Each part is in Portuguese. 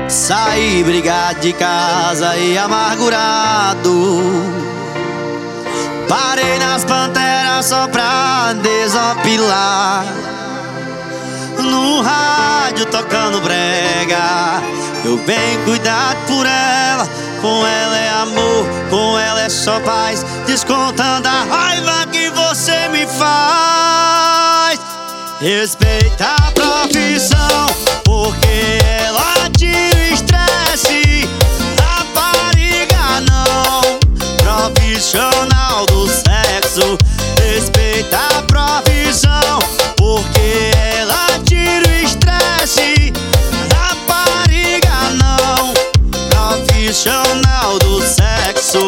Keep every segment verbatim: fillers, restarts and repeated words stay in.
Saí brigar de casa e amargurado. Parei nas panteras só pra desopilar. No rádio tocando brega, eu bem cuidado por ela. Com ela é amor, com ela é só paz, descontando a raiva que você me faz. Respeita a profissão, porque ela tira o estresse. Rapariga não, profissional do sexo. Respeita a profissão, porque ela tira o estresse. Rapariga não, profissional do sexo.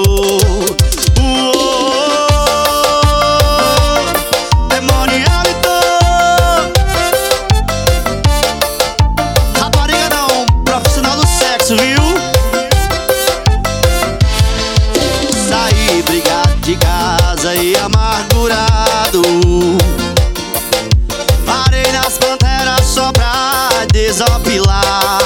Viu? Saí brigado de casa e amargurado. Parei nas panteras só pra desopilar.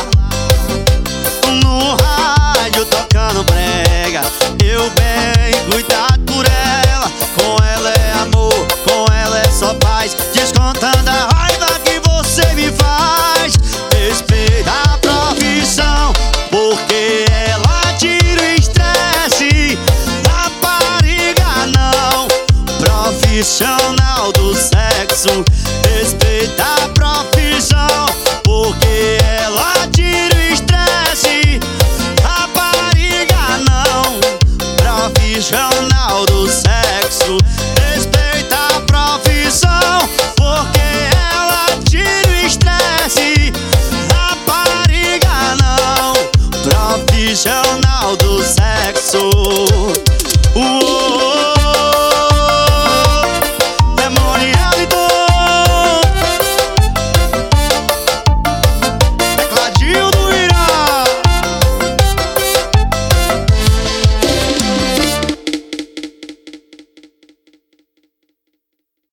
No rádio tocando brega, eu bem cuidado por ela. Com ela é amor, com ela é só paz, descontando a raiva que você me faz. Respeita a profissão, porque ela tira o estresse. Rapariga não, profissional do sexo. Respeita a profissão, porque ela tira o estresse. Rapariga não, profissional do sexo. Respeita a profissão, porque ela tira o estresse. Rapariga não, profissional do sexo. Uou.